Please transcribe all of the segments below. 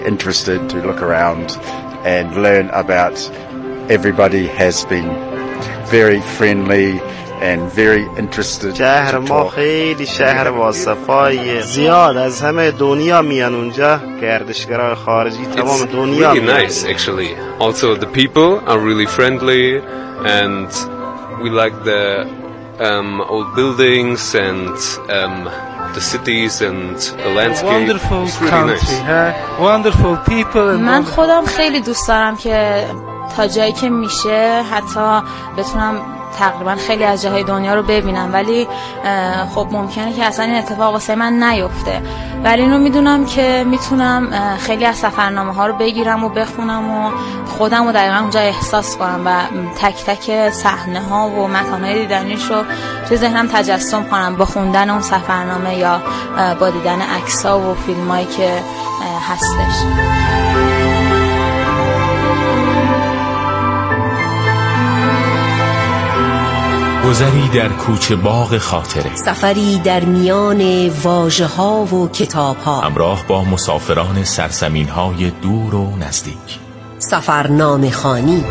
interested to look around and learn about everybody has been very friendly and very interested. شهر ما خیلی شهر باصفاییه، زیاد از همه دنیا میان اونجا، گردشگرای خارجی تمام دنیا میان. It's really nice actually. Also the people are really friendly and we like the old buildings and the cities and the landscape. Wonderful really country, nice. Wonderful people. من خودم خیلی دوست دارم که تا جایی که میشه حتی بتونم تقریبا خیلی از جاهای دنیا رو ببینم، ولی خب ممکنه که اصلا این اتفاق واسه من نیفته، ولی اینو میدونم که میتونم خیلی از سفرنامه ها رو بگیرم و بخونم و خودم رو دقیقا اونجا احساس کنم و تک تک صحنه ها و مکان های دیدنیش رو توی ذهنم تجسم کنم با خوندن اون سفرنامه یا با دیدن عکس ها و فیلم هایی که هستش. گذری در کوچه باغ خاطره، سفری در میان واژه ها و کتاب ها، همراه با مسافران سرزمین های دور و نزدیک. سفرنامه خوانی.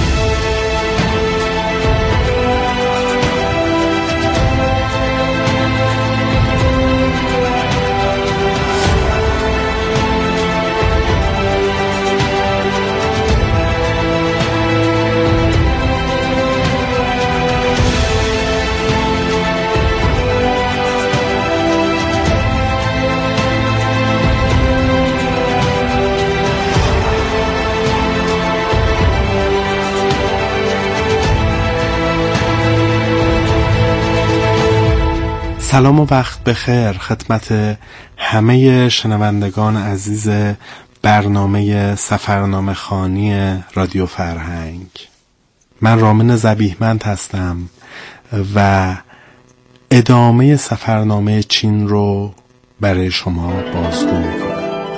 سلام و وقت بخیر خدمت همه شنوندگان عزیز برنامه سفرنامه خوانی رادیو فرهنگ. من رامین ذبیحمند هستم و ادامه سفرنامه چین رو برای شما بازگو میکنم.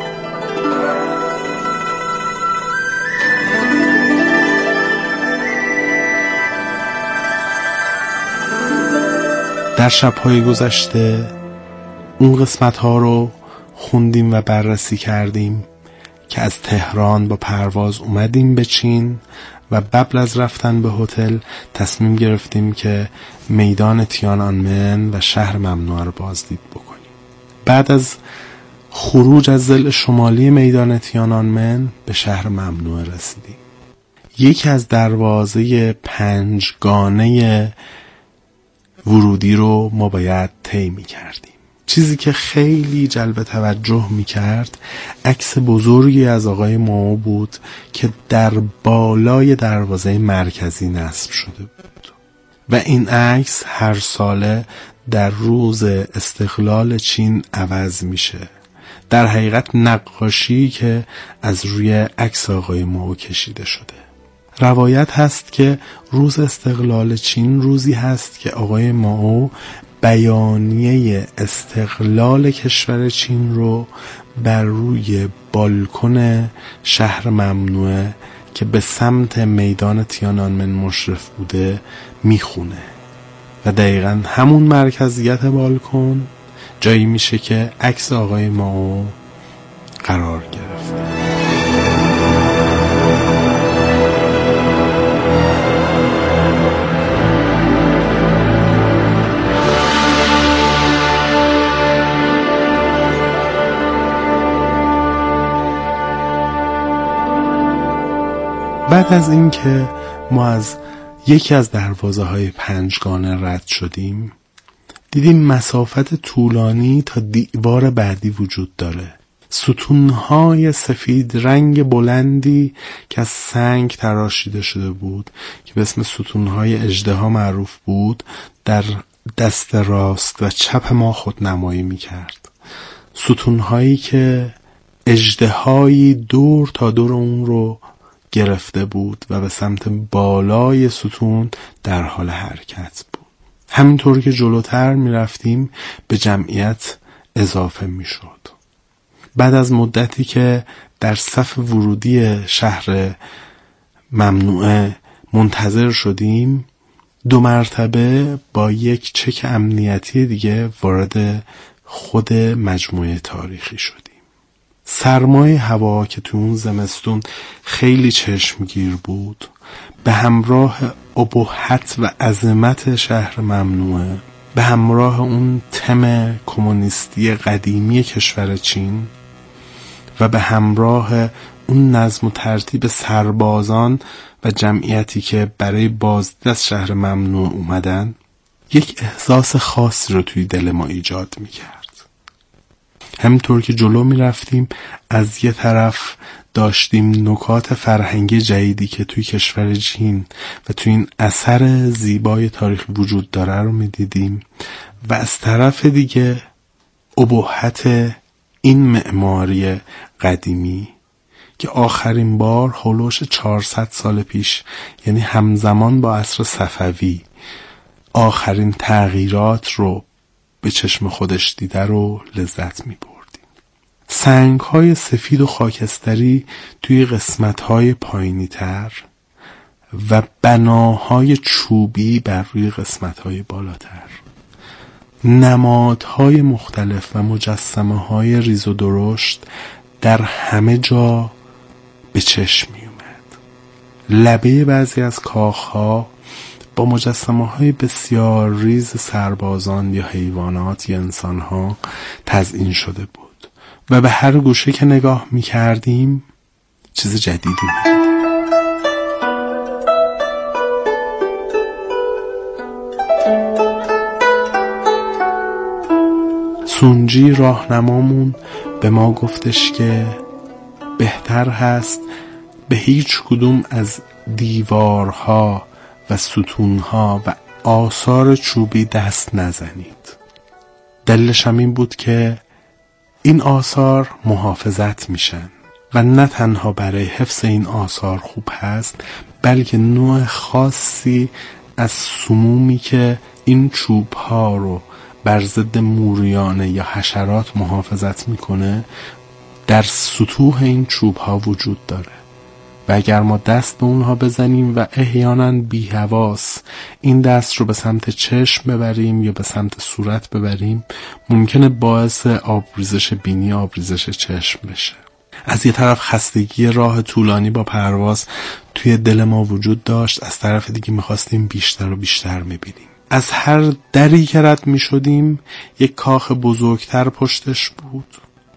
در شب‌های گذشته اون قسمت‌ها رو خوندیم و بررسی کردیم که از تهران با پرواز اومدیم به چین و قبل از رفتن به هتل تصمیم گرفتیم که میدان تیانانمن و شهر ممنوعه رو بازدید بکنیم. بعد از خروج از ضلع شمالی میدان تیانانمن به شهر ممنوعه رسیدیم. یکی از دروازه 5گانه ورودی رو ما باید طی می‌کردیم. چیزی که خیلی جلب توجه می‌کرد عکس بزرگی از آقای مائو بود که در بالای دروازه مرکزی نصب شده بود و این عکس هر ساله در روز استقلال چین عوض میشه. در حقیقت نقاشی که از روی عکس آقای مائو کشیده شده. روایت هست که روز استقلال چین روزی هست که آقای مائو بیانیه استقلال کشور چین رو بر روی بالکن شهر ممنوعه که به سمت میدان تیانانمن مشرف بوده میخونه و دقیقاً همون مرکزیت بالکن جایی میشه که عکس آقای مائو قرار گرفته. بعد از این که ما از یکی از دروازه‌های 5گانه رد شدیم دیدیم مسافت طولانی تا دیوار بعدی وجود داره. ستونهای سفید رنگ بلندی که از سنگ تراشیده شده بود که به اسم ستونهای اژدها معروف بود در دست راست و چپ ما خودنمایی می‌کرد. ستونهایی که اژدهایی دور تا دور اون رو گرفته بود و به سمت بالای ستون در حال حرکت بود. همینطور که جلوتر می رفتیم به جمعیت اضافه می شد. بعد از مدتی که در صف ورودی شهر ممنوعه منتظر شدیم 2 مرتبه با یک چک امنیتی دیگه وارد خود مجموعه تاریخی شدیم. سرمای هوا که تو اون زمستون خیلی چشمگیر بود، به همراه ابهت و عظمت شهر ممنوعه، به همراه اون تم کمونیستی قدیمی کشور چین و به همراه اون نظم و ترتیب سربازان و جمعیتی که برای بازدید از شهر ممنوع اومدن، یک احساس خاصی رو توی دل ما ایجاد میکرد. همینطور که جلو میرفتیم، از یه طرف داشتیم نکات فرهنگی جدیدی که توی کشور چین و توی این اثر زیبای تاریخی وجود داره رو میدیدیم و از طرف دیگه ابهت این معماری قدیمی که آخرین بار هولوش 400 سال پیش، یعنی همزمان با عصر صفوی، آخرین تغییرات رو به چشم خودش دیده رو لذت می بردیم. سنگ‌های سفید و خاکستری توی قسمت‌های پایینی تر و بناهای چوبی بر روی قسمت‌های بالاتر، نمادهای مختلف و مجسمه‌های ریز و درشت در همه جا به چشم می اومد. لبه بعضی از کاخ‌ها با مجسمه‌های بسیار ریز سربازان یا حیوانات یا انسان‌ها تزیین شده بود و به هر گوشه که نگاه می‌کردیم چیز جدیدی می‌دیدیم. سونجی راهنمامون به ما گفتش که بهتر هست به هیچ کدوم از دیوارها و ستونها و آثار چوبی دست نزنید. دلیلش هم این بود که این آثار محافظت میشن و نه تنها برای حفظ این آثار خوب هست، بلکه نوع خاصی از سمومی که این چوبها رو بر ضد موریانه یا حشرات محافظت میکنه در سطوح این چوبها وجود داره و اگر ما دست به اونها بزنیم و احیانا بی‌حواس این دست رو به سمت چشم ببریم یا به سمت صورت ببریم، ممکنه باعث آبریزش بینی، آبریزش چشم بشه. از یه طرف خستگی راه طولانی با پرواز توی دل ما وجود داشت، از طرف دیگه میخواستیم بیشتر و بیشتر میبینیم. از هر دری که رد میشدیم یک کاخ بزرگتر پشتش بود،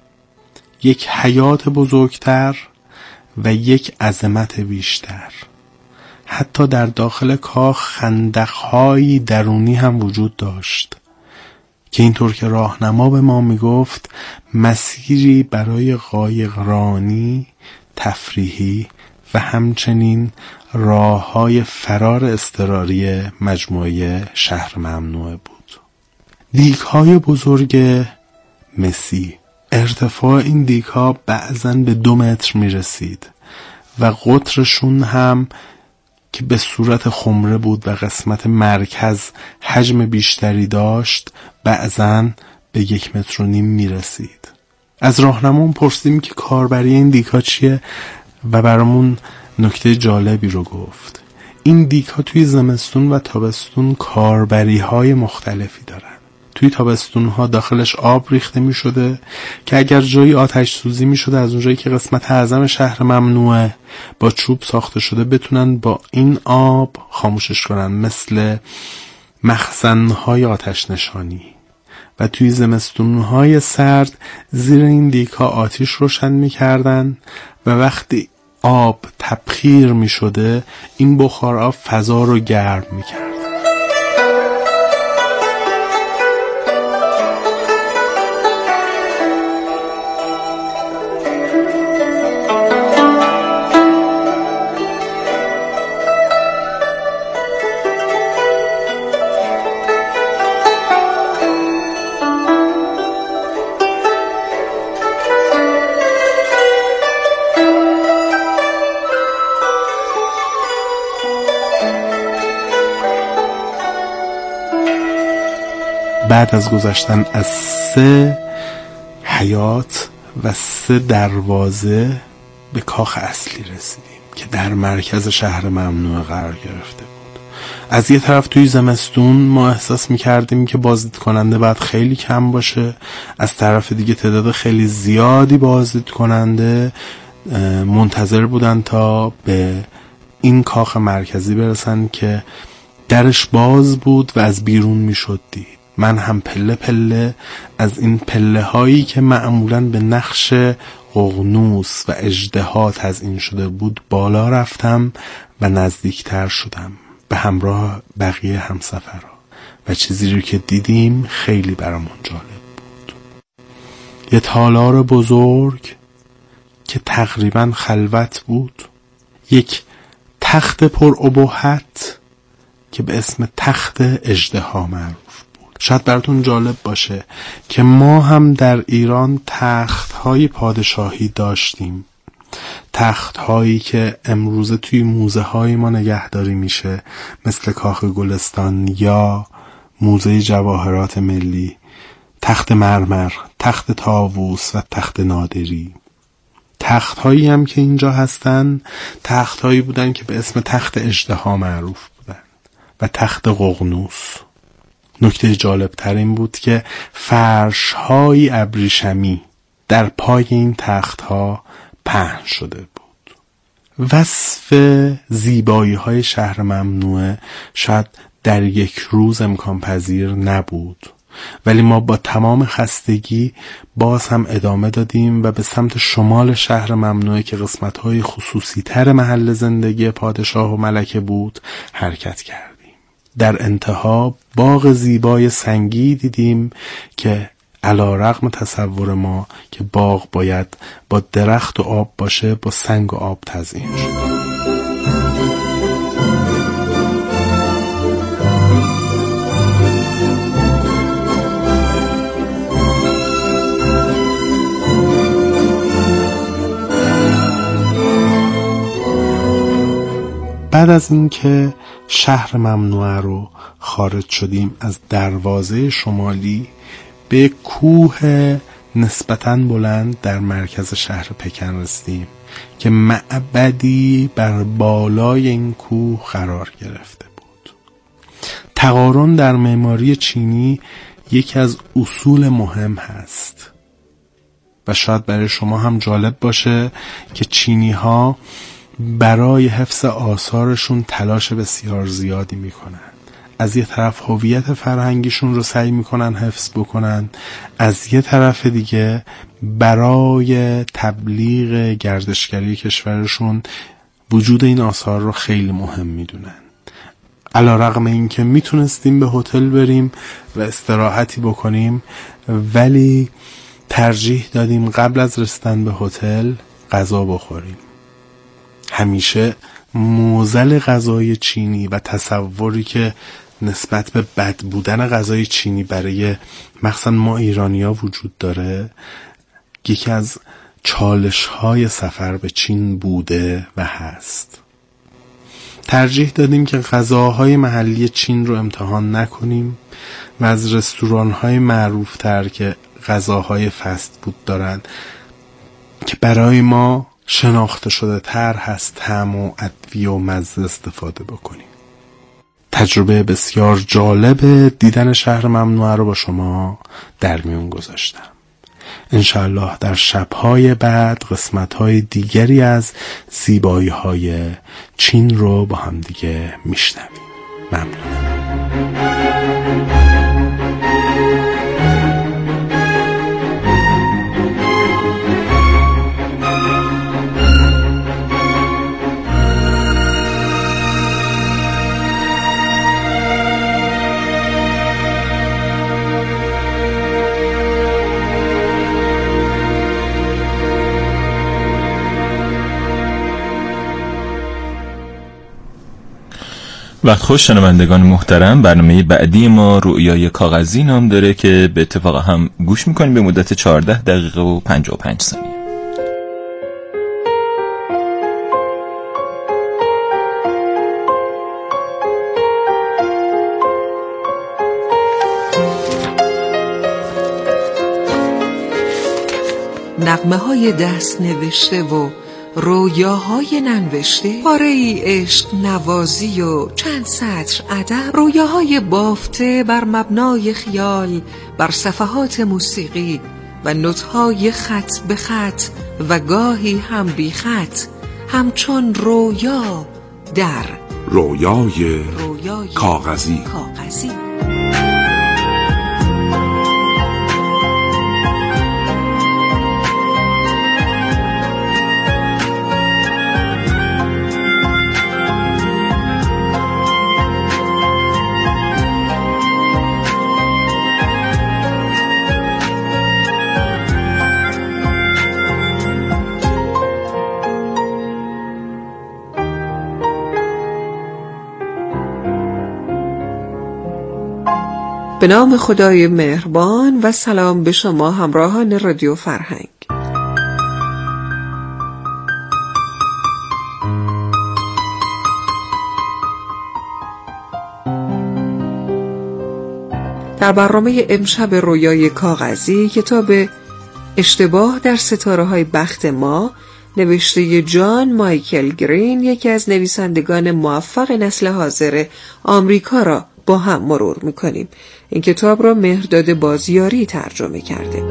یک حیات بزرگتر و یک عظمت بیشتر. حتی در داخل کاخ خندق‌های درونی هم وجود داشت که اینطور که راهنما به ما میگفت مسیری برای قایقرانی، تفریحی و همچنین راه‌های فرار اضطراری مجموعه شهر ممنوعه بود. دیگ‌های بزرگ مسی، ارتفاع این دیگ‌ها بعضاً به 2 متر میرسید و قطرشون هم که به صورت خمره بود و قسمت مرکز حجم بیشتری داشت بعضاً به 1.5 متر میرسید. از راهنمون پرسیدیم که کاربری این دیگ‌ها چیه و برامون نکته جالبی رو گفت. این دیگ‌ها توی زمستون و تابستون کاربری‌های مختلفی دارن. توی تابستون‌ها داخلش آب ریخته می شده که اگر جایی آتش سوزی می شده از اونجایی که قسمت اعظم شهر ممنوعه با چوب ساخته شده بتونن با این آب خاموشش کنن، مثل مخزن‌های آتش نشانی. و توی زمستون‌های سرد زیر این دیگ‌ها آتش روشن می کردن و وقتی آب تبخیر می شده این بخار آب فضا رو گرم می کرد. بعد از گذشتن از 3 حیات و 3 دروازه به کاخ اصلی رسیدیم که در مرکز شهر ممنوعه قرار گرفته بود. از یه طرف توی زمستون ما احساس میکردیم که بازدید کننده باید خیلی کم باشه، از طرف دیگه تعداد خیلی زیادی بازدید کننده منتظر بودن تا به این کاخ مرکزی برسن که درش باز بود و از بیرون میشد دید. من هم پله پله از این پله هایی که معمولاً به نقش ققنوس و اژدها تزیین شده بود بالا رفتم و نزدیکتر شدم به همراه بقیه همسفرها و چیزی رو که دیدیم خیلی برامون جالب بود. یه تالار بزرگ که تقریباً خلوت بود، یک تخت پر ابهت که به اسم تخت اژدها معروف بود. شاید براتون جالب باشه که ما هم در ایران تخت‌های پادشاهی داشتیم، تخت‌هایی که امروزه توی موزه‌های ما نگهداری میشه، مثل کاخ گلستان یا موزه جواهرات ملی، تخت مرمر، تخت طاووس و تخت نادری. تخت‌هایی هم که اینجا هستن تخت‌هایی بودن که به اسم تخت اژدها معروف بودن و تخت ققنوس. نکته جالب تر این بود که فرش‌های ابریشمی در پای این تخت‌ها پهن شده بود. وصف زیبایی‌های شهر ممنوعه شاید در یک روز امکان پذیر نبود، ولی ما با تمام خستگی باز هم ادامه دادیم و به سمت شمال شهر ممنوعه که قسمت‌های خصوصی تر محل زندگی پادشاه و ملکه بود حرکت کردیم. در انتها باغ زیبای سنگی دیدیم که علی‌رغم تصور ما که باغ باید با درخت و آب باشه، با سنگ و آب تزیین شد. بعد از اینکه شهر ممنوعه رو خارج شدیم، از دروازه شمالی به کوه نسبتاً بلند در مرکز شهر پکن رسیدیم که معبدی بر بالای این کوه قرار گرفته بود. تقارن در معماری چینی یکی از اصول مهم هست و شاید برای شما هم جالب باشه که چینی ها برای حفظ آثارشون تلاش بسیار زیادی میکنن. از یه طرف هویت فرهنگیشون رو سعی میکنن حفظ بکنن، از یه طرف دیگه برای تبلیغ گردشگری کشورشون وجود این آثار رو خیلی مهم میدونن. علی‌رغم اینکه میتونستیم به هتل بریم و استراحتی بکنیم، ولی ترجیح دادیم قبل از رسیدن به هتل غذا بخوریم. همیشه معضل غذای چینی و تصوری که نسبت به بد بودن غذای چینی برای مخصوصا ما ایرانی‌ها وجود داره، یکی از چالش‌های سفر به چین بوده و هست. ترجیح دادیم که غذاهای محلی چین رو امتحان نکنیم و از رستوران‌های معروف‌تر که غذاهای فست فود دارن که برای ما شناخته شده تر هست طعم و ادویه و مزه استفاده بکنیم. تجربه بسیار جالب دیدن شهر ممنوعه رو با شما در میون گذاشتم. انشاءالله در شبهای بعد قسمتهای دیگری از زیبایی‌های چین رو با هم دیگه میشنویم. ممنونم. وقت خوش شنوندگان محترم، برنامه بعدی ما رؤیای کاغذی نام داره که به اتفاق هم گوش میکنیم به مدت 14 دقیقه و 55 ثانیه. نغمه های دست نوشته و رویاهای ننوشته، پاره‌ای عشق نوازی و چند سطر ادب، رویاهای بافته بر مبنای خیال بر صفحات موسیقی و نوت‌های خط به خط و گاهی هم بی خط، همچون رویا در رویای کاغذی. به نام خدای مهربان و سلام به شما همراهان رادیو فرهنگ. در برنامه امشب رویای کاغذی، کتاب اشتباه در ستاره‌های بخت ما نوشته جان مایکل گرین، یکی از نویسندگان موفق نسل حاضر آمریکا را با هم مرور می‌کنیم. این کتاب را مهرداد بازیاری ترجمه کرده.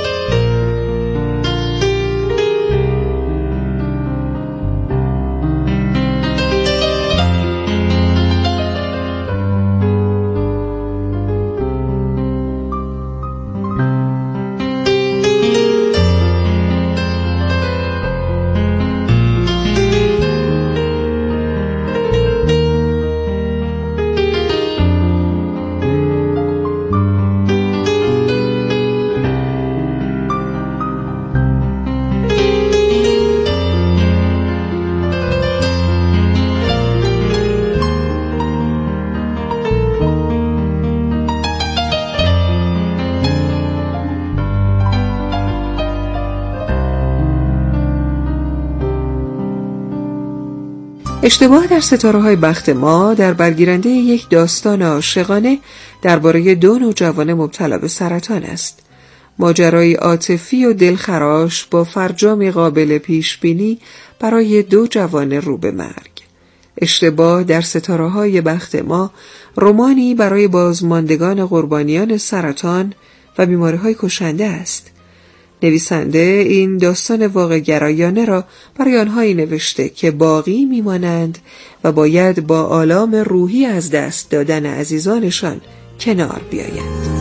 اشتباه در ستاره‌های بخت ما در برگیرنده یک داستان عاشقانه درباره دو نوجوان مبتلا به سرطان است. ماجرای عاطفی و دلخراش با فرجامی قابل پیشبینی برای دو جوان رو به مرگ. اشتباه در ستاره‌های بخت ما رمانی برای بازماندگان قربانیان سرطان و بیماری‌های کشنده است. نویسنده این داستان واقع گرایانه را برای آنهایی نوشته که باقی میمانند و باید با آلام روحی از دست دادن عزیزانشان کنار بیایند.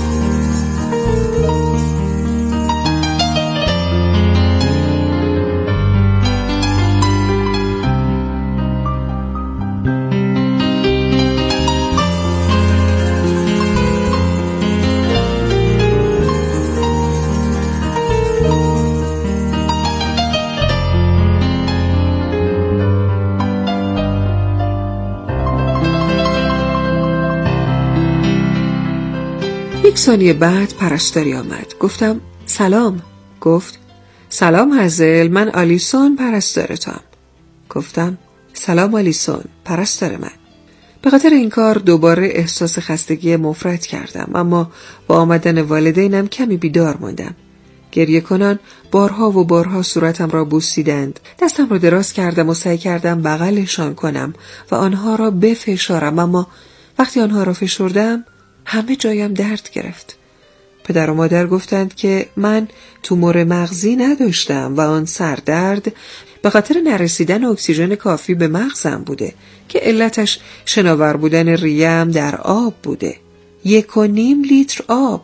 یک ثانیه بعد پرستاری آمد. گفتم سلام. گفت سلام هزل، من آلیسون پرستارتم. گفتم سلام آلیسون پرستار من. به خاطر این کار دوباره احساس خستگی مفرط کردم، اما با آمدن والدینم کمی بیدار ماندم. گریه کنان بارها و بارها صورتم را بوسیدند. دستم را دراز کردم و سعی کردم بغلشان کنم و آنها را بفشارم، اما وقتی آنها را فشردم همه جایم درد گرفت. پدر و مادر گفتند که من تومور مغزی نداشتم و آن سردرد به خاطر نرسیدن اکسیژن کافی به مغزم بوده که علتش شناور بودن ریه‌ام در آب بوده. 1.5 لیتر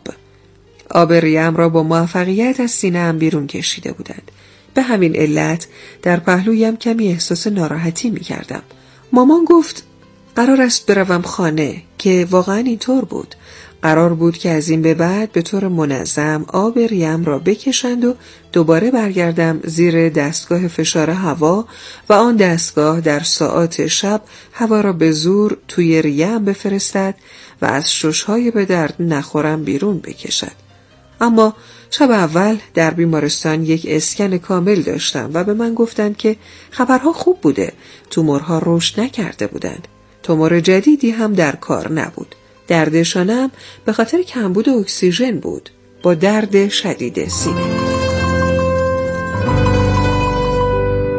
آب ریه‌ام را با موفقیت از سینه‌ام بیرون کشیده بودند. به همین علت در پهلویم کمی احساس ناراحتی می کردم. مامان گفت قرار است بروم خانه، که واقعا اینطور بود. قرار بود که از این به بعد به طور منظم آب ریه‌ام را بکشند و دوباره برگردم زیر دستگاه فشار هوا و آن دستگاه در ساعات شب هوا را به زور توی ریه‌ام بفرستد و از شش‌های به درد نخورم بیرون بکشد. اما شب اول در بیمارستان یک اسکن کامل داشتم و به من گفتند که خبرها خوب بوده. تومورها رشد نکرده بودند. تومور جدیدی هم در کار نبود. دردشانم به خاطر کمبود اکسیژن بود، با درد شدید سینه.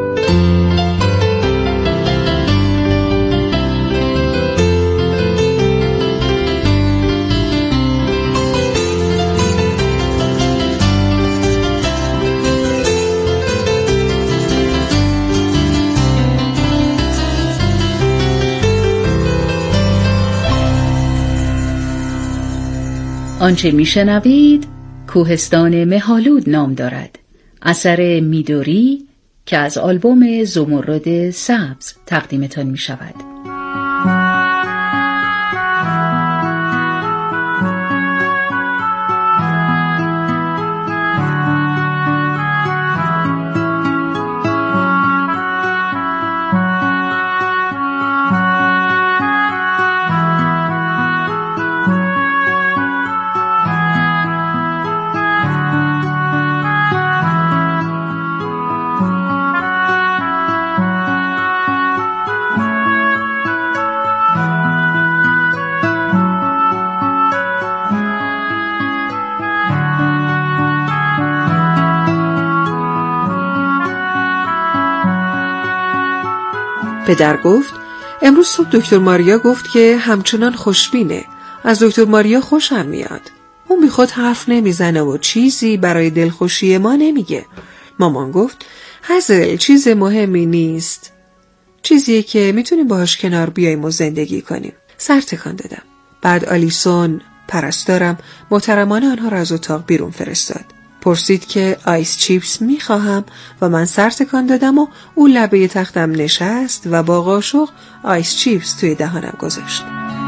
آنچه میشنوید کوهستان مه‌آلود نام دارد. اثر میدوری که از آلبوم زمرد سبز تقدیمتان می شود. پدر گفت امروز صبح دکتر ماریا گفت که همچنان خوشبینه. از دکتر ماریا خوشم میاد. اون بی خود حرف نمیزنه و چیزی برای دلخوشی ما نمیگه. مامان گفت هزل چیز مهمی نیست. چیزیه که میتونیم باهاش کنار بیاییم و زندگی کنیم. سر تکان دادم. بعد آلیسون پرستارم محترمانه آنها را از اتاق بیرون فرستاد. پرسید که آیس چیپس میخواهم و من سر تکان دادم و او لبه تختم نشست و با قاشق آیس چیپس توی دهانم گذاشت.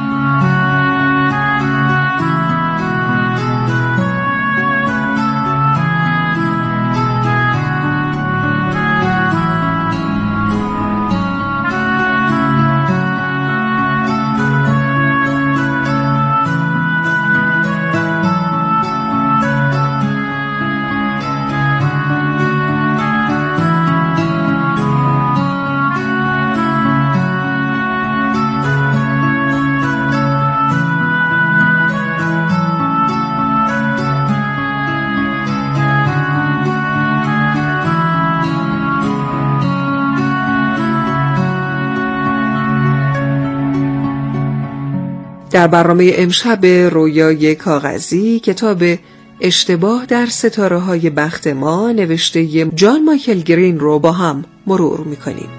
در برنامه امشب رویای کاغذی کتاب اشتباه در ستاره‌های بخت ما نوشته جان مایکل گرین رو با هم مرور می‌کنیم.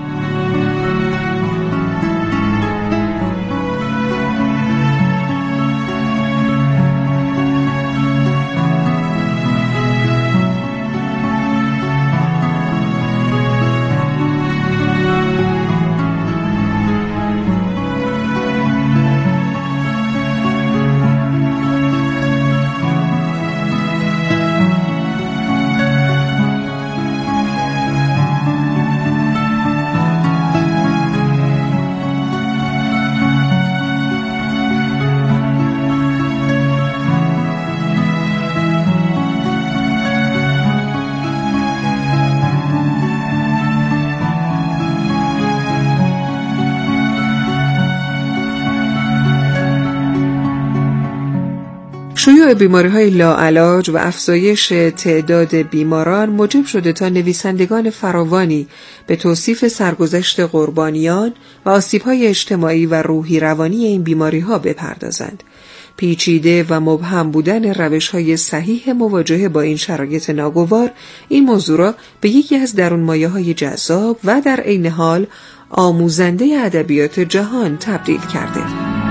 شیوع بیماری‌های لاعلاج و افزایش تعداد بیماران موجب شده تا نویسندگان فراوانی به توصیف سرگذشت قربانیان و آسیب‌های اجتماعی و روحی روانی این بیماری‌ها بپردازند. پیچیده و مبهم بودن روش‌های صحیح مواجهه با این شرایط ناگوار این موضوع را به یکی از درونمایه‌های جذاب و در عین حال آموزنده ادبیات جهان تبدیل کرده.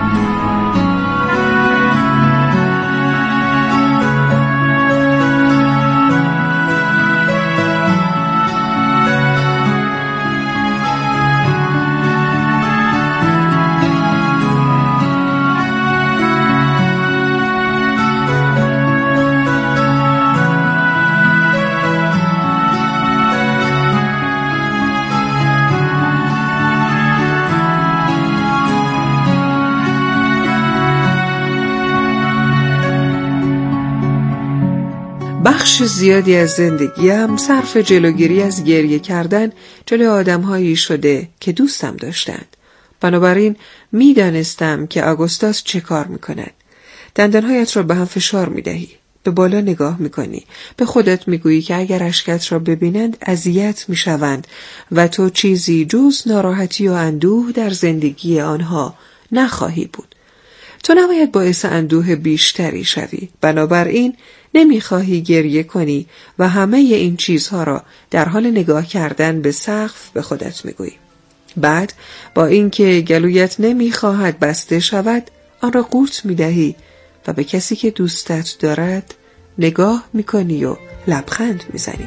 بخش زیادی از زندگیم صرف جلوگیری از گریه کردن جلوی آدم‌هایی شده که دوستم داشتند. بنابراین می‌دانستم که آگوستاس چه کار می‌کند. دندانهایت را به هم فشار می‌دهی، به بالا نگاه می‌کنی، به خودت می‌گویی که اگر اشکت را ببینند اذیت می‌شوند و تو چیزی جز ناراحتی و اندوه در زندگی آنها نخواهی بود. تو نباید باعث اندوه بیشتری شوی. بنابراین نمیخواهی گریه کنی و همه این چیزها را در حال نگاه کردن به سقف به خودت میگویی. بعد با اینکه گلویت نمیخواهد بسته شود آن را قورت میدهی و به کسی که دوستت دارد نگاه میکنی و لبخند میزنی.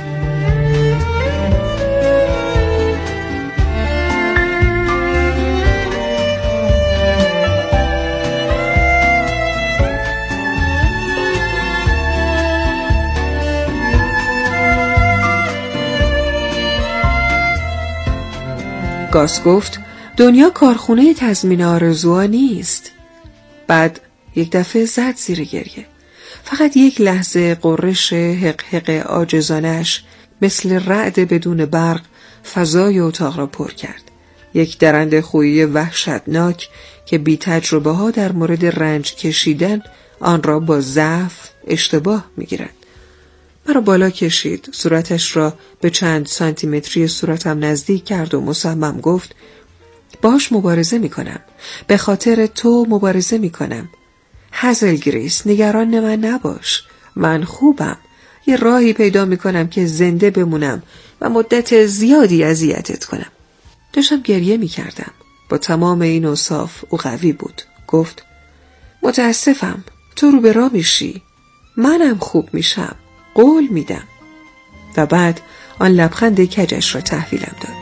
گاس گفت دنیا کارخونه تضمین آرزوها نیست. بعد یک دفعه زد زیر گریه. فقط یک لحظه قررش حقحق عاجزانش مثل رعد بدون برق فضای اتاق را پر کرد. یک درنده خویی وحشتناک که بی تجربه ها در مورد رنج کشیدن آن را با ضعف اشتباه می گیرند. مرا بالا کشید، صورتش را به چند سانتیمتری صورتم نزدیک کرد و مصمم گفت باش مبارزه می کنم. به خاطر تو مبارزه می کنم. هزلگریس، نگران من نباش. من خوبم. یه راهی پیدا می کنم که زنده بمونم و مدت زیادی اذیتت کنم. داشتم گریه می کردم. با تمام این اوصاف او قوی بود. گفت متاسفم. تو رو به راه میشی. منم خوب میشم. قول میدم. و بعد آن لبخند کجش را تحویلم داد.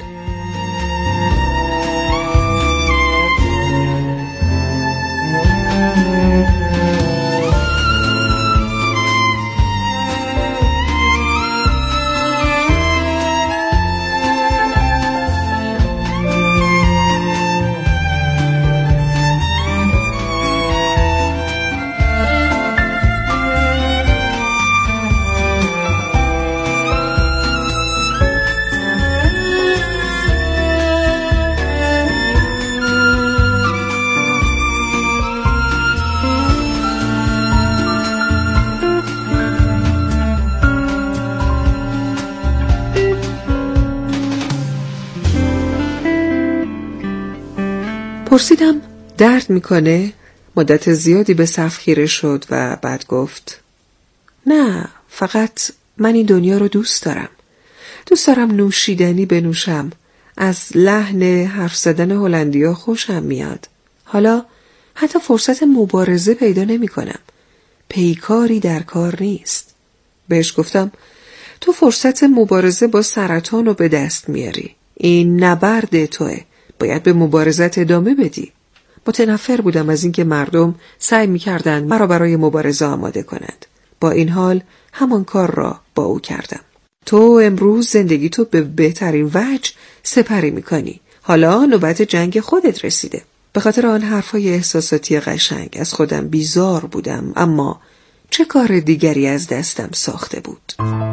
پرسیدم درد میکنه؟ مدت زیادی به صف خیره شد و بعد گفت نه، فقط من این دنیا رو دوست دارم. دوست دارم نوشیدنی بنوشم. از لحن حرف زدن هلندیا خوشم میاد. حالا حتی فرصت مبارزه پیدا نمی کنم. پیکاری در کار نیست. بهش گفتم تو فرصت مبارزه با سرطان رو به دست میاری. این نبرد توه. باید به مبارزت ادامه بدی. متنفر بودم از اینکه مردم سعی می‌کردند مرا برای مبارزه آماده کنند. با این حال همان کار را با او کردم. تو امروز زندگی تو به بهترین وجه سپری می‌کنی. حالا نوبت جنگ خودت رسیده. به خاطر آن حرفای احساساتی قشنگ از خودم بیزار بودم، اما چه کار دیگری از دستم ساخته بود.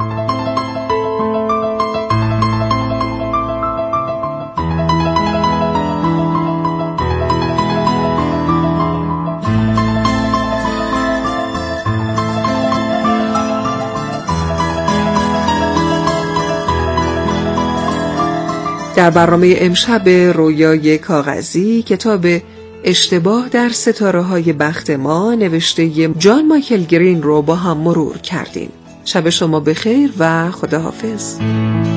در برنامه امشب رویای کاغذی کتاب اشتباه در ستاره‌های بخت ما نوشته جان مایکل گرین رو با هم مرور کردیم. شب شما بخیر و خداحافظ.